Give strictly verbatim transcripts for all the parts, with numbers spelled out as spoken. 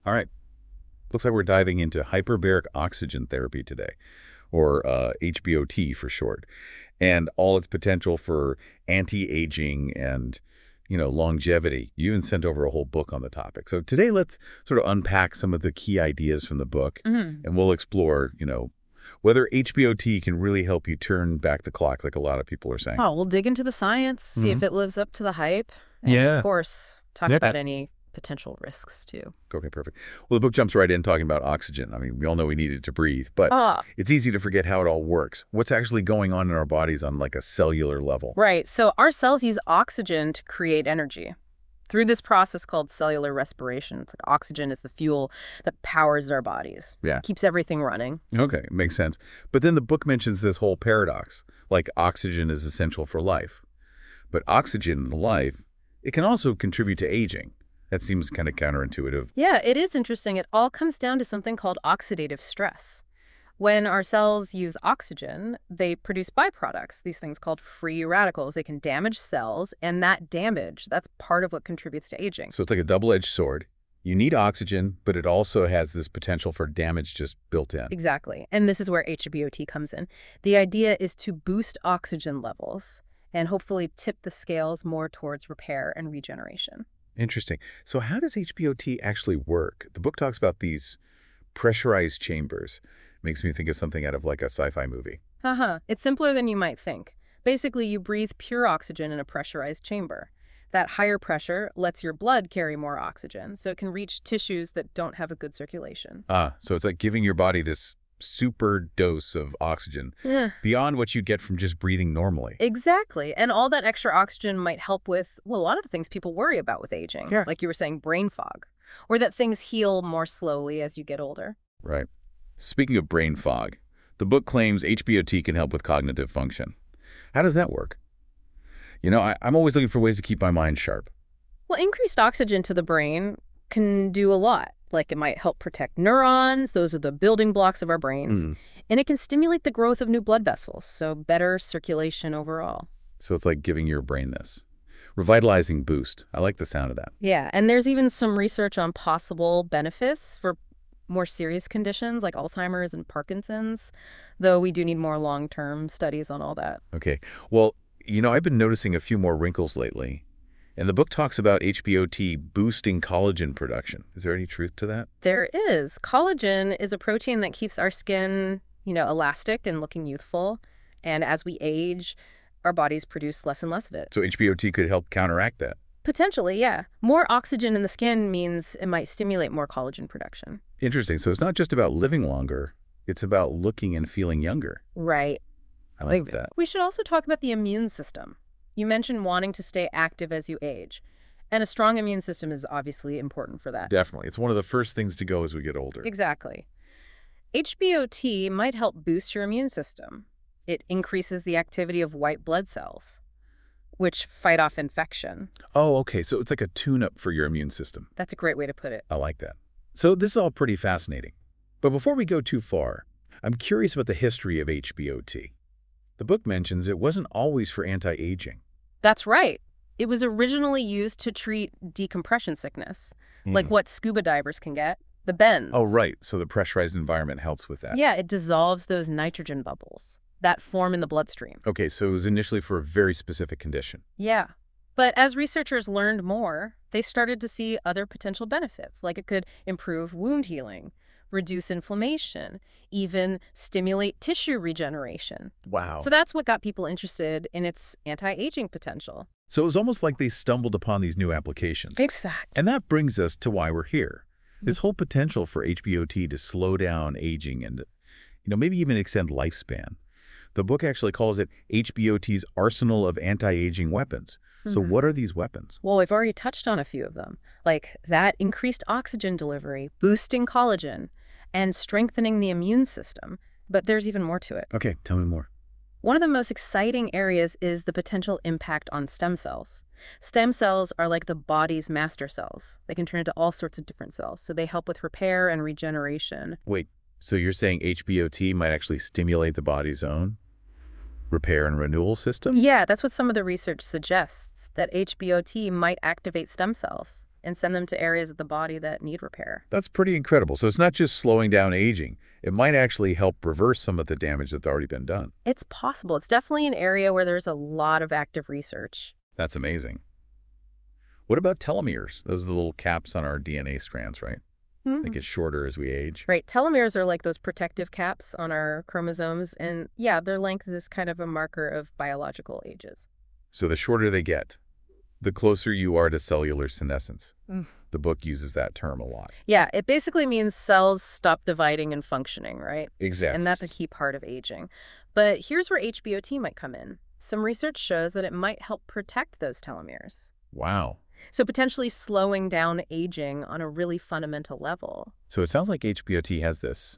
All right. Looks like we're diving into hyperbaric oxygen therapy today, or uh, H B O T for short, and all its potential for anti-aging and, you know, longevity. You even sent over a whole book on the topic. So today, let's sort of unpack some of the key ideas from the book, Mhm. and we'll explore, you know, whether H B O T can really help you turn back the clock, like a lot of people are saying. Oh, we'll dig into the science, see Hmm. if it lives up to the hype, and of Yeah. course, talk Yeah. about any potential risks too. Okay, perfect. Well, the book jumps right in talking about oxygen. I mean, we all know we need it to breathe, but Ah, it's easy to forget how it all works. What's actually going on in our bodies on like a cellular level? right. So our cells use oxygen to create energy through this process called cellular respiration. It's like oxygen is the fuel that powers our bodies, Yeah. keeps everything running. Okay, makes sense. But then the book mentions this whole paradox, like oxygen is essential for life. But oxygen in life, it can also contribute to aging. That seems kind of counterintuitive. Yeah, it is interesting. It all comes down to something called oxidative stress. When our cells use oxygen, they produce byproducts, these things called free radicals. They can damage cells, and that damage, that's part of what contributes to aging. So it's like a double-edged sword. You need oxygen, but it also has this potential for damage just built in. Exactly. And this is where H B O T comes in. The idea is to boost oxygen levels and hopefully tip the scales more towards repair and regeneration. Interesting. So how does H B O T actually work? The book talks about these pressurized chambers. Makes me think of something out of like a sci-fi movie. Haha, it's simpler than you might think. Basically, you breathe pure oxygen in a pressurized chamber. That higher pressure lets your blood carry more oxygen, so it can reach tissues that don't have a good circulation. Ah, so it's like giving your body this super dose of oxygen Yeah. beyond what you get from just breathing normally. Exactly. And all that extra oxygen might help with, well, a lot of the things people worry about with aging. Yeah. Like you were saying, brain fog, or that things heal more slowly as you get older. Right. Speaking of brain fog, the book claims H B O T can help with cognitive function. How does that work? You know, I, I'm always looking for ways to keep my mind sharp. Well, increased oxygen to the brain can do a lot. Like it might help protect neurons, those are the building blocks of our brains, Mm. and it can stimulate the growth of new blood vessels, so better circulation overall. So it's like giving your brain this revitalizing boost. I like the sound of that. Yeah, and there's even some research on possible benefits for more serious conditions like Alzheimer's and Parkinson's, though we do need more long-term studies on all that. Okay. Well, you know, I've been noticing a few more wrinkles lately. And the book talks about H B O T boosting collagen production. Is there any truth to that? There is. Collagen is a protein that keeps our skin, you know, elastic and looking youthful. And as we age, our bodies produce less and less of it. So H B O T could help counteract that. Potentially, yeah. More oxygen in the skin means it might stimulate more collagen production. Interesting. So it's not just about living longer. It's about looking and feeling younger. Right. I like that. We should also talk about the immune system. You mentioned wanting to stay active as you age. And a strong immune system is obviously important for that. Definitely. It's one of the first things to go as we get older. Exactly. H B O T might help boost your immune system. It increases the activity of white blood cells, which fight off infection. Oh, okay. So it's like a tune-up for your immune system. That's a great way to put it. I like that. So this is all pretty fascinating. But before we go too far, I'm curious about the history of H B O T. The book mentions it wasn't always for anti-aging. That's right. It was originally used to treat decompression sickness, like what scuba divers can get, the bends. Oh, right. So the pressurized environment helps with that. Yeah, it dissolves those nitrogen bubbles that form in the bloodstream. Okay, so it was initially for a very specific condition. Yeah. But as researchers learned more, they started to see other potential benefits, like it could improve wound healing, reduce inflammation, even stimulate tissue regeneration. Wow. So that's what got people interested in its anti-aging potential. So it was almost like they stumbled upon these new applications. Exactly. And that brings us to why we're here. This whole potential for H B O T to slow down aging and, you know, maybe even extend lifespan. The book actually calls it H B O T's arsenal of anti-aging weapons. So Mhm. what are these weapons? Well, we've already touched on a few of them, like that increased oxygen delivery, boosting collagen, and strengthening the immune system. But there's even more to it. Okay, tell me more. One of the most exciting areas is the potential impact on stem cells. Stem cells are like the body's master cells. They can turn into all sorts of different cells, so they help with repair and regeneration. Wait, so you're saying H B O T might actually stimulate the body's own repair and renewal system? Yeah, that's what some of the research suggests, that H B O T might activate stem cells. and send them to areas of the body that need repair. That's pretty incredible. So it's not just slowing down aging. It might actually help reverse some of the damage that's already been done. It's possible. It's definitely an area where there's a lot of active research. That's amazing. What about telomeres? Those are the little caps on our D N A strands, right? Mm-hmm. They get shorter as we age. Right. Telomeres are like those protective caps on our chromosomes. And yeah, their length is kind of a marker of biological ages. So the shorter they get, the closer you are to cellular senescence. Mm. The book uses that term a lot. Yeah, it basically means cells stop dividing and functioning, right? Exactly. And that's a key part of aging. But here's where H B O T might come in. Some research shows that it might help protect those telomeres. Wow. So potentially slowing down aging on a really fundamental level. So it sounds like H B O T has this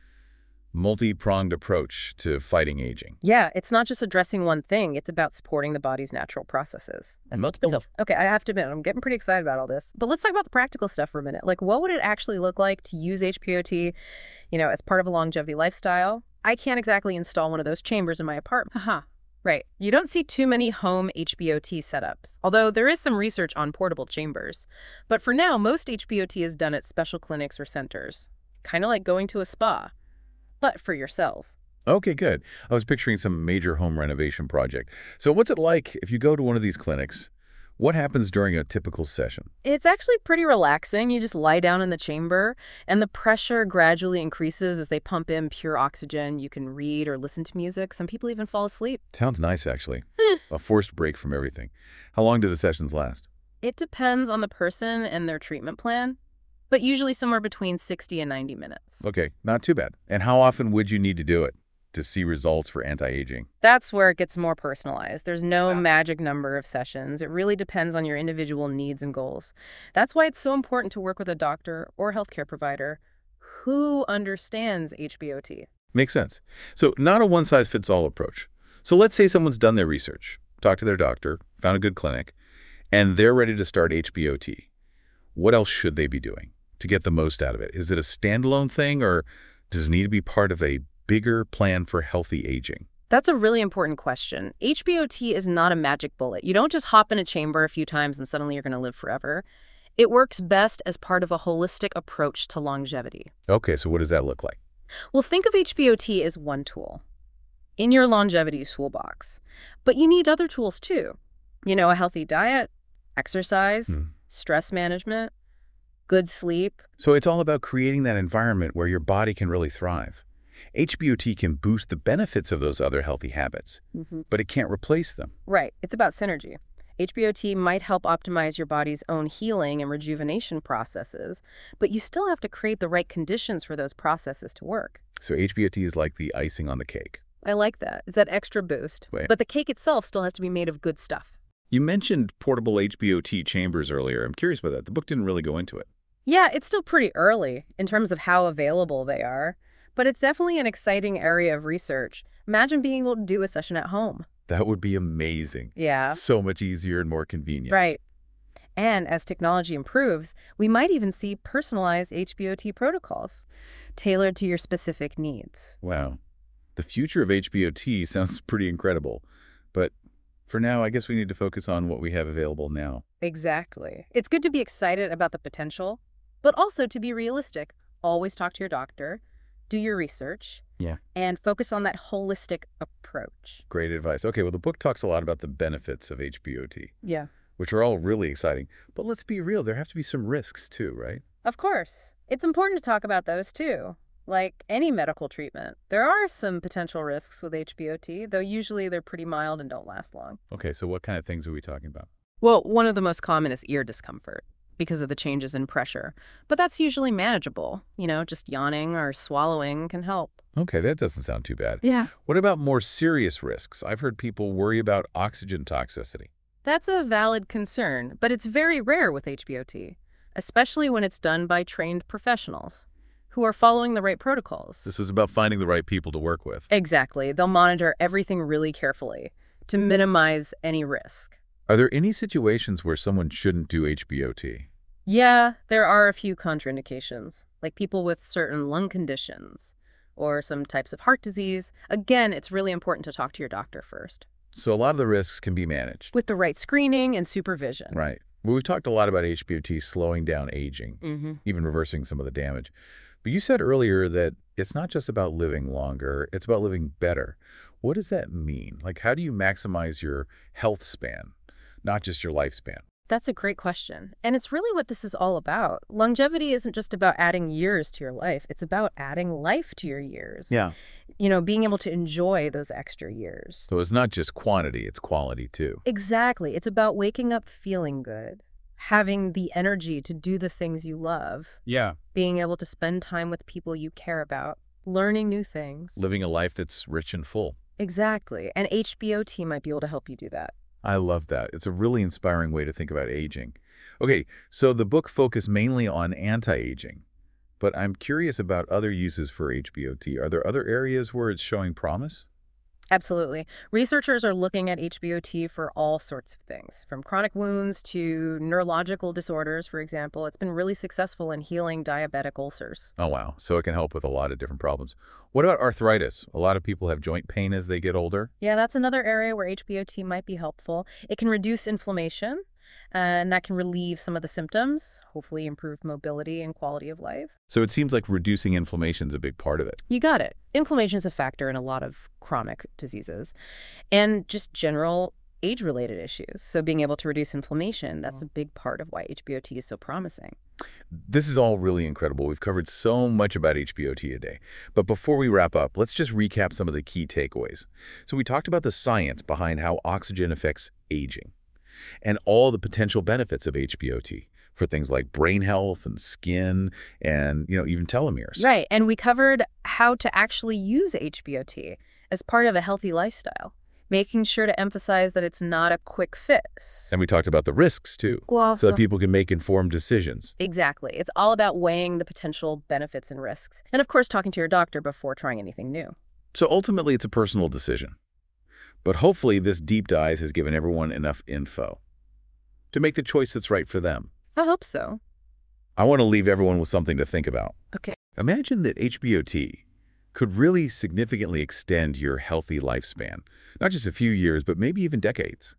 multi-pronged approach to fighting aging. Yeah, it's not just addressing one thing. It's about supporting the body's natural processes. And multiple stuff. Okay, I have to admit, I'm getting pretty excited about all this. But let's talk about the practical stuff for a minute. Like, what would it actually look like to use H B O T, you know, as part of a longevity lifestyle? I can't exactly install one of those chambers in my apartment. Haha. Right. You don't see too many home H B O T setups, although there is some research on portable chambers. But for now, most H B O T is done at special clinics or centers, kind of like going to a spa, but for your cells. Okay, good. I was picturing some major home renovation project. So what's it like if you go to one of these clinics? What happens during a typical session? It's actually pretty relaxing. You just lie down in the chamber, and the pressure gradually increases as they pump in pure oxygen. You can read or listen to music. Some people even fall asleep. Sounds nice, actually. A forced break from everything. How long do the sessions last? It depends on the person and their treatment plan, but usually somewhere between sixty and ninety minutes. Okay, not too bad. And how often would you need to do it to see results for anti-aging? That's where it gets more personalized. There's no magic number of sessions. It really depends on your individual needs and goals. That's why it's so important to work with a doctor or healthcare provider who understands H B O T. Makes sense. So not a one-size-fits-all approach. So let's say someone's done their research, talked to their doctor, found a good clinic, and they're ready to start H B O T. What else should they be doing to get the most out of it? Is it a standalone thing, or does it need to be part of a bigger plan for healthy aging? That's a really important question. H B O T is not a magic bullet. You don't just hop in a chamber a few times and suddenly you're going to live forever. It works best as part of a holistic approach to longevity. Okay, so what does that look like? Well, think of H B O T as one tool in your longevity toolbox. But you need other tools too. You know, a healthy diet, exercise, Hmm. stress management, good sleep. So it's all about creating that environment where your body can really thrive. H B O T can boost the benefits of those other healthy habits, Mm-hmm. but it can't replace them. Right. It's about synergy. H B O T might help optimize your body's own healing and rejuvenation processes, but you still have to create the right conditions for those processes to work. So H B O T is like the icing on the cake. I like that. It's that extra boost. Right. But the cake itself still has to be made of good stuff. You mentioned portable H B O T chambers earlier. I'm curious about that. The book didn't really go into it. Yeah, it's still pretty early in terms of how available they are, but it's definitely an exciting area of research. Imagine being able to do a session at home. That would be amazing. Yeah. So much easier and more convenient. Right. And as technology improves, we might even see personalized H B O T protocols tailored to your specific needs. Wow. The future of H B O T sounds pretty incredible. But for now, I guess we need to focus on what we have available now. Exactly. It's good to be excited about the potential, but also to be realistic. Always talk to your doctor, do your research, Yeah. and focus on that holistic approach. Great advice. Okay, well, the book talks a lot about the benefits of H B O T, Yeah. which are all really exciting. But let's be real, there have to be some risks too, right? Of course. It's important to talk about those too. Like any medical treatment, there are some potential risks with H B O T, though usually they're pretty mild and don't last long. Okay, so what kind of things are we talking about? Well, one of the most common is ear discomfort because of the changes in pressure. But that's usually manageable. You know, just yawning or swallowing can help. Okay, that doesn't sound too bad. Yeah. What about more serious risks? I've heard people worry about oxygen toxicity. That's a valid concern, but it's very rare with H B O T, especially when it's done by trained professionals who are following the right protocols. This is about finding the right people to work with. Exactly. They'll monitor everything really carefully to minimize any risk. Are there any situations where someone shouldn't do H B O T? Yeah, there are a few contraindications, like people with certain lung conditions or some types of heart disease. Again, it's really important to talk to your doctor first. So a lot of the risks can be managed. With the right screening and supervision. Right. Well, we've talked a lot about H B O T slowing down aging, Mm-hmm. even reversing some of the damage. But you said earlier that it's not just about living longer, it's about living better. What does that mean? Like, how do you maximize your health span, not just your lifespan? That's a great question. And it's really what this is all about. Longevity isn't just about adding years to your life. It's about adding life to your years. Yeah. You know, being able to enjoy those extra years. So it's not just quantity, it's quality too. Exactly. It's about waking up feeling good, having the energy to do the things you love, Yeah. being able to spend time with people you care about, learning new things. Living a life that's rich and full. Exactly. And H B O T might be able to help you do that. I love that. It's a really inspiring way to think about aging. Okay, so the book focused mainly on anti-aging, but I'm curious about other uses for H B O T. Are there other areas where it's showing promise? Absolutely. Researchers are looking at H B O T for all sorts of things, from chronic wounds to neurological disorders, for example. It's been really successful in healing diabetic ulcers. Oh, wow. So it can help with a lot of different problems. What about arthritis? A lot of people have joint pain as they get older. Yeah, that's another area where H B O T might be helpful. It can reduce inflammation, and that can relieve some of the symptoms, hopefully improve mobility and quality of life. So it seems like reducing inflammation is a big part of it. You got it. Inflammation is a factor in a lot of chronic diseases and just general age-related issues. So being able to reduce inflammation, that's a big part of why H B O T is so promising. This is all really incredible. We've covered so much about H B O T today. But before we wrap up, let's just recap some of the key takeaways. So we talked about the science behind how oxygen affects aging and all the potential benefits of H B O T for things like brain health and skin and, you know, even telomeres. Right. And we covered how to actually use H B O T as part of a healthy lifestyle, making sure to emphasize that it's not a quick fix. And we talked about the risks, too, Well, so that people can make informed decisions. exactly. It's all about weighing the potential benefits and risks. And of course, talking to your doctor before trying anything new. So ultimately, it's a personal decision. But hopefully, this deep dive has given everyone enough info to make the choice that's right for them. I hope so. I want to leave everyone with something to think about. Okay. Imagine that H B O T could really significantly extend your healthy lifespan. Not just a few years, but maybe even decades.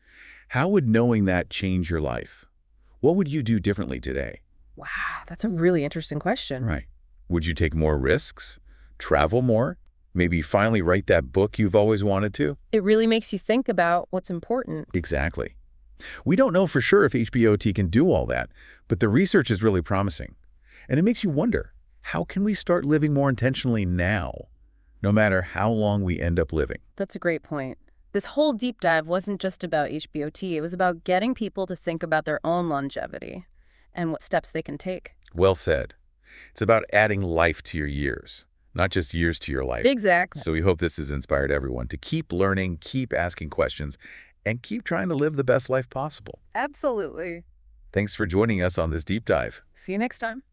How would knowing that change your life? What would you do differently today? Wow, that's a really interesting question. Right. Would you take more risks? Travel more? Maybe finally write that book you've always wanted to? It really makes you think about what's important. Exactly. We don't know for sure if H B O T can do all that, but the research is really promising. And it makes you wonder, how can we start living more intentionally now, no matter how long we end up living? That's a great point. This whole deep dive wasn't just about H B O T. It was about getting people to think about their own longevity and what steps they can take. Well said. It's about adding life to your years, not just years to your life. Exactly. So we hope this has inspired everyone to keep learning, keep asking questions, and keep trying to live the best life possible. Absolutely. Thanks for joining us on this deep dive. See you next time.